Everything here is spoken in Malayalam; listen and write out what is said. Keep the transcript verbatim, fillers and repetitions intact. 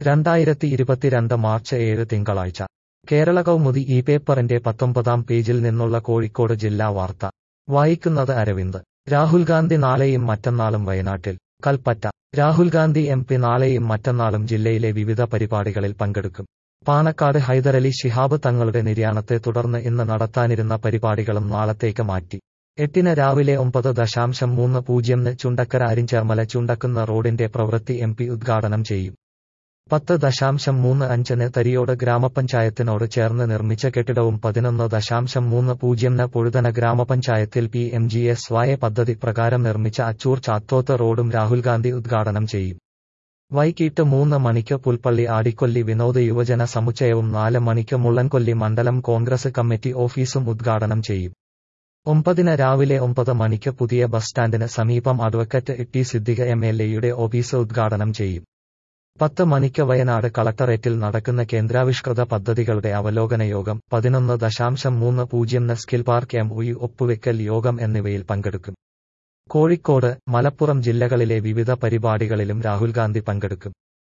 രണ്ടായിരത്തി ഇരുപത്തിരണ്ട് മാർച്ച് ഏഴ് തിങ്കളാഴ്ച കേരള കൗമുദി ഈ പേപ്പറിന്റെ പത്തൊമ്പതാം പേജിൽ നിന്നുള്ള കോഴിക്കോട് ജില്ലാ വാർത്ത വായിക്കുന്നത് അരവിന്ദ്. രാഹുൽ ഗാന്ധി നാളെയും മറ്റന്നാളും വയനാട്ടിൽ. കൽപ്പറ്റ. രാഹുൽ ഗാന്ധി എം പി നാളെയും മറ്റന്നാളും ജില്ലയിലെ വിവിധ പരിപാടികളിൽ പങ്കെടുക്കും. പാണക്കാട് ഹൈദരലി ശിഹാബ് തങ്ങളുടെ നിര്യാണത്തെ തുടർന്ന് ഇന്ന് നടത്താനിരുന്ന പരിപാടികളും നാളത്തേക്ക് മാറ്റി. എട്ടിന് രാവിലെ ഒമ്പത് ദശാംശം മൂന്ന് പൂജ്യംന് ചുണ്ടക്കര അരിഞ്ചേർമല ചുണ്ടക്കുന്ന റോഡിന്റെ പ്രവൃത്തി എം പി ഉദ്ഘാടനം ചെയ്യും. പത്ത് ദശാംശം മൂന്ന് അഞ്ചിന് തരിയോട് ഗ്രാമപഞ്ചായത്തിനോട് ചേർന്ന് നിർമ്മിച്ച കെട്ടിടവും പതിനൊന്ന് ദശാംശം മൂന്ന് പൂജ്യംന് പൊഴുതന ഗ്രാമപഞ്ചായത്തിൽ പി എം ജി എസ് വായ പദ്ധതി പ്രകാരം നിർമ്മിച്ച അച്ചൂർ ചാത്തോത്ത് റോഡും രാഹുൽ ഗാന്ധി ഉദ്ഘാടനം ചെയ്യും. വൈകിട്ട് മൂന്ന് മണിക്ക് പുൽപ്പള്ളി ആടിക്കൊല്ലി വിനോദ യുവജന സമുച്ചയവും നാല് മണിക്ക് മുള്ളൻകൊല്ലി മണ്ഡലം കോൺഗ്രസ് കമ്മിറ്റി ഓഫീസും ഉദ്ഘാടനം ചെയ്യും. ഒമ്പതിന് രാവിലെ ഒമ്പത് മണിക്ക് പുതിയ ബസ് സ്റ്റാൻഡിന് സമീപം advocate T Siddique M L എയുടെ ഓഫീസ് ഉദ്ഘാടനം ചെയ്യും. പത്ത് മണിക്ക് വയനാട് കളക്ടറേറ്റിൽ നടക്കുന്ന കേന്ദ്രാവിഷ്കൃത പദ്ധതികളുടെ അവലോകന യോഗം, പതിനൊന്ന് ദശാംശം മൂന്ന് പൂജ്യംന് skill park M O U ഒപ്പുവെക്കൽ യോഗം എന്നിവയിൽ പങ്കെടുക്കും. കോഴിക്കോട്, മലപ്പുറം ജില്ലകളിലെ വിവിധ പരിപാടികളിലും രാഹുൽ ഗാന്ധി പങ്കെടുക്കും.